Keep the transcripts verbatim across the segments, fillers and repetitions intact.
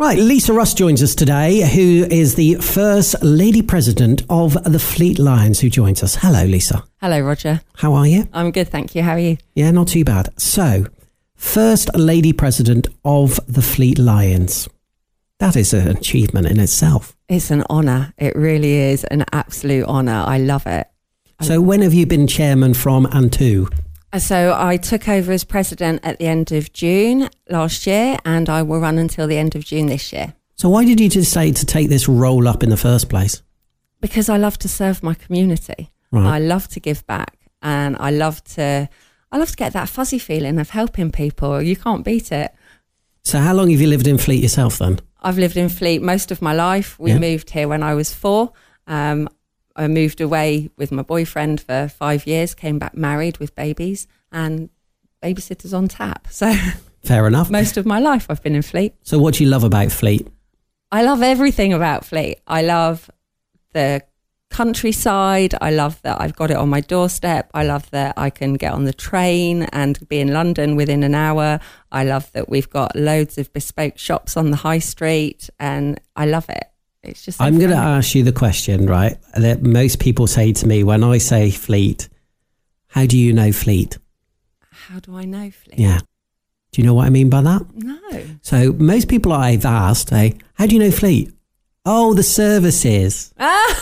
Right, Lisa Russ joins us today, who is the first lady president of the Fleet Lions, who joins us. Hello, Lisa. Hello, Roger. How are you? I'm good, thank you. How are you? Yeah, not too bad. So, first lady president of the Fleet Lions. That is an achievement in itself. It's an honour. It really is an absolute honour. I love it. So when have you been chairman from and to? So I took over as president at the end of June last year, and I will run until the end of June this year. So why did you decide to take this role up in the first place? Because I love to serve my community. Right. I love to give back, and I love to I love to get that fuzzy feeling of helping people. You can't beat it. So how long have you lived in Fleet yourself then? I've lived in Fleet most of my life. We Yeah. moved here when I was four. Um, I moved away with my boyfriend for five years, came back married with babies and babysitters on tap. So Fair enough. most of my life I've been in Fleet. So what do you love about Fleet? I love everything about Fleet. I love the countryside. I love that I've got it on my doorstep. I love that I can get on the train and be in London within an hour. I love that we've got loads of bespoke shops on the high street, and I love it. It's just so I'm going to fun. ask you the question, right, that most people say to me when I say Fleet, how do you know Fleet? How do I know Fleet? Yeah. Do you know what I mean by that? No. So most people I've asked say, how do you know Fleet? Oh, the services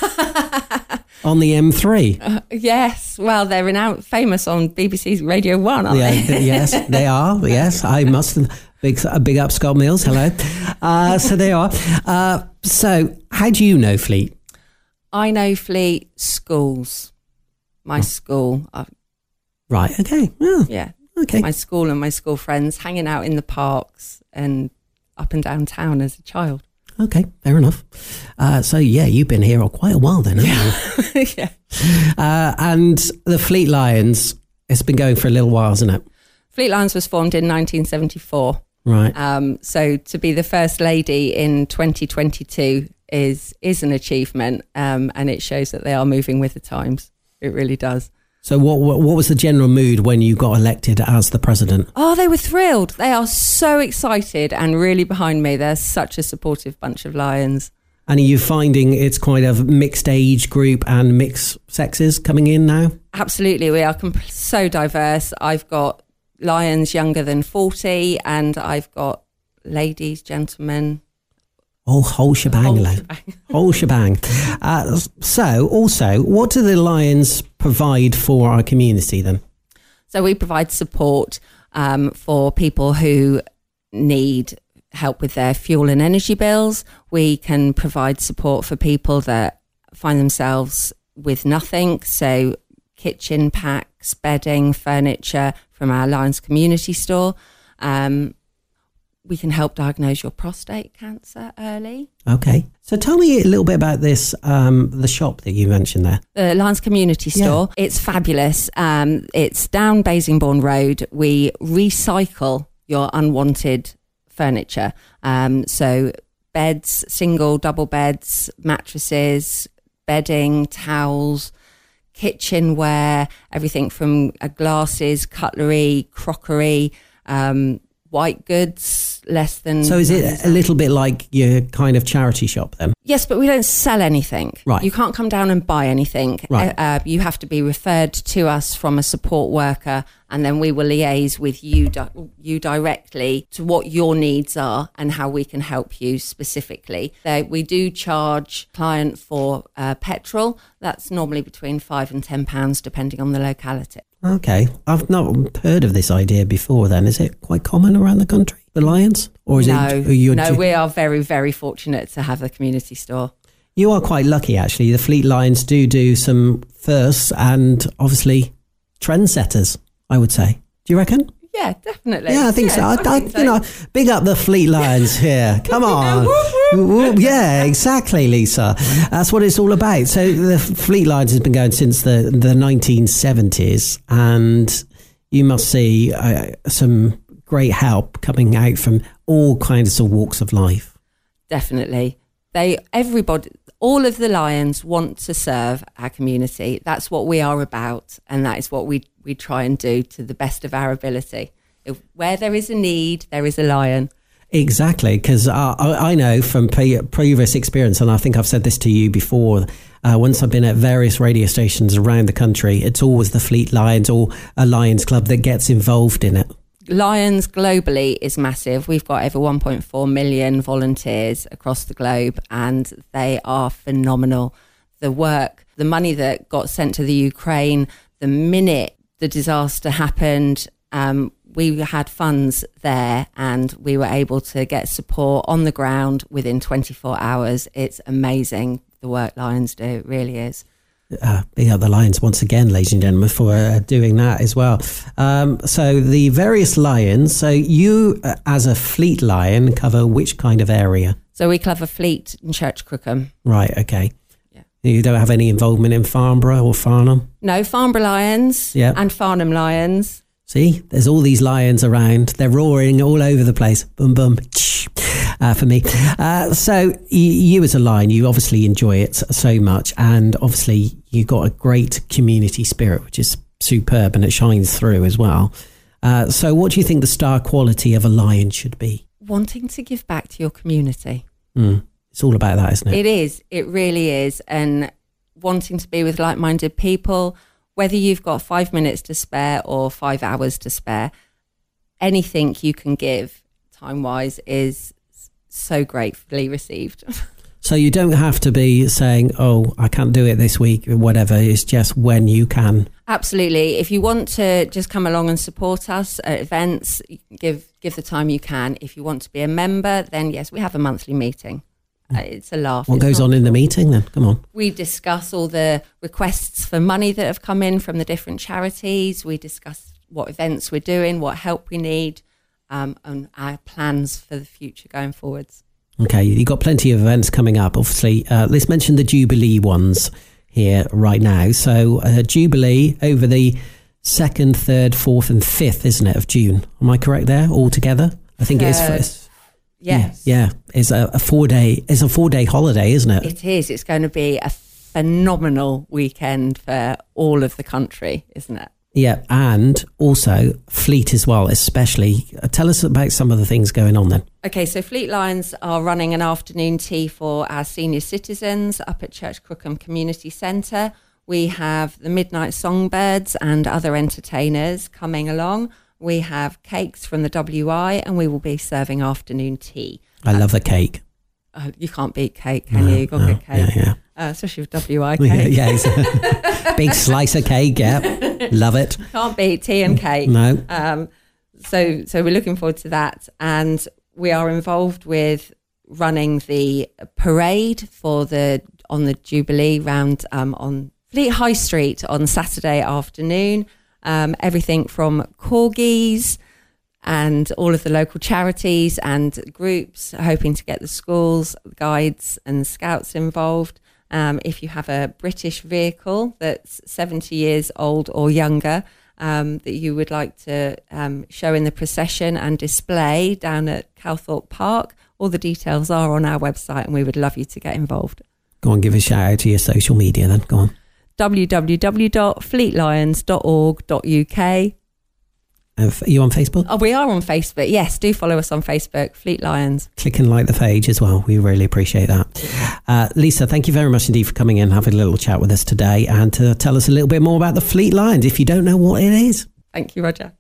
on the M three. Uh, yes. Well, they're renowned, famous on B B C's Radio one, aren't Yeah, they? th- yes, they are. Yes, I must. Big, big up Scott Mills. Hello. Uh, so they are. Uh, so how do you know Fleet? I know Fleet schools. My school. Uh, Right. Okay. Yeah. yeah. Okay. My school and my school friends hanging out in the parks and up and down town as a child. Okay. Fair enough. Uh, so yeah, you've been here quite a while then, haven't you? yeah. Uh, and the Fleet Lions, it's been going for a little while, hasn't it? Fleet Lions was formed in nineteen seventy-four. Right. Um, so to be the first lady in twenty twenty-two is is an achievement, um, and it shows that they are moving with the times. It really does. So what, what what was the general mood when you got elected as the president? Oh, they were thrilled. They are so excited and really behind me. They're such a supportive bunch of Lions. And are you finding it's quite a mixed age group and mixed sexes coming in now? Absolutely. We are comp- so diverse. I've got Lions younger than forty, and I've got ladies, gentlemen. Oh, whole shebang, Whole lad. shebang. Whole shebang. Uh, so, also, what do the Lions provide for our community then? So we provide support um, for people who need help with their fuel and energy bills. We can provide support for people that find themselves with nothing. So kitchen packs, bedding, furniture from our Lions community store. Um, we can help diagnose your prostate cancer early. Okay. So tell me a little bit about this, um, the shop that you mentioned there. The Lions Community Store. Yeah. It's fabulous. Um, it's down Basingbourne Road. We recycle your unwanted furniture. Um, so beds, single, double beds, mattresses, bedding, towels, kitchenware, everything from uh, glasses, cutlery, crockery, um, white goods, less than... So is it a little bit like your kind of charity shop then? Yes, but we don't sell anything. Right. You can't come down and buy anything. Right. Uh, you have to be referred to us from a support worker, and then we will liaise with you di- you directly to what your needs are and how we can help you specifically. So we do charge client for uh, petrol. That's normally between five and ten pounds, depending on the locality. Okay. I've not heard of this idea before then. Is it quite common around the country, the Lions? Or is no, it you're no, ju- we are very, very fortunate to have a community store. You are quite lucky, actually. The Fleet Lions do do some firsts and obviously trendsetters, I would say. Do you reckon? Yeah, definitely. Yeah, I think yeah, so. I, I I, think so. You know, big up the Fleet Lions here. Come on. Yeah, exactly, Lisa. That's what it's all about. So the Fleet Lions has been going since the, the nineteen seventies, and you must see uh, some great help coming out from all kinds of walks of life. Definitely. They, everybody, all of the Lions want to serve our community. That's what we are about, and that is what we, we try and do to the best of our ability. If, where there is a need, there is a lion. Exactly, because uh, I, I know from pre- previous experience, and I think I've said this to you before, uh, once I've been at various radio stations around the country, it's always the Fleet Lions or a Lions Club that gets involved in it. Lions globally is massive. We've got over one point four million volunteers across the globe, and they are phenomenal. The work, the money that got sent to the Ukraine, the minute the disaster happened, um, we had funds there and we were able to get support on the ground within twenty-four hours. It's amazing the work Lions do, it really is. Uh, big up the Lions once again, ladies and gentlemen, for uh, doing that as well. Um, so the various Lions, so you uh, as a Fleet Lion cover which kind of area? So we cover Fleet and Church Crookham. Right, okay. Yeah. You don't have any involvement in Farnborough or Farnham? No, Farnborough Lions yeah. and Farnham Lions. See, there's all these lions around. They're roaring all over the place. Boom, boom. Uh, for me. Uh, so y- you as a lion, you obviously enjoy it so much. And obviously you've got a great community spirit, which is superb, and it shines through as well. Uh, so what do you think the star quality of a lion should be? Wanting to give back to your community. Mm. It's all about that, isn't it? It is. It really is. And wanting to be with like-minded people, whether you've got five minutes to spare or five hours to spare, anything you can give time-wise is so gratefully received. So you don't have to be saying, oh, I can't do it this week or whatever. It's just when you can. Absolutely. If you want to just come along and support us at events, give give the time you can. If you want to be a member, then yes, we have a monthly meeting. Uh, it's a laugh. What it's goes on in the meeting then? Come on. We discuss all the requests for money that have come in from the different charities. We discuss what events we're doing, what help we need, um, and our plans for the future going forwards. Okay, you've got plenty of events coming up, obviously. Uh, let's mention the Jubilee ones here right now. So uh, Jubilee over the second, third, fourth and fifth, isn't it, of June? Am I correct there, all together? I think it is. Yes. Yeah, yeah. It's a, a four day. It's a four day holiday, isn't it? It is. It's going to be a phenomenal weekend for all of the country, isn't it? Yeah, and also Fleet as well, especially. Uh, tell us about some of the things going on then. Okay, so Fleet Lions are running an afternoon tea for our senior citizens up at Church Crookham Community Centre. We have the Midnight Songbirds and other entertainers coming along. We have cakes from the W I, and we will be serving afternoon tea. I love the cake. Uh, you can't beat cake, can no, you? You've got no, good cake. Yeah, yeah. Uh, especially with W I cake. Yeah, yeah. Big slice of cake, yeah. Love it. Can't beat tea and cake. No. Um, so, so we're looking forward to that. And we are involved with running the parade for the on the Jubilee round um, on Fleet High Street on Saturday afternoon. Um, everything from corgis and all of the local charities and groups, hoping to get the schools, guides and scouts involved. Um, if you have a British vehicle that's seventy years old or younger, um, that you would like to um, show in the procession and display down at Calthorpe Park, all the details are on our website, and we would love you to get involved. Go on, give a shout out to your social media then. Go on. w w w dot fleet lions dot org dot u k. Are you on Facebook? Oh, we are on Facebook. Yes, do follow us on Facebook, Fleet Lions. Click and like the page as well. We really appreciate that. Uh, Lisa, thank you very much indeed for coming in and having a little chat with us today and to tell us a little bit more about the Fleet Lions if you don't know what it is. Thank you, Roger.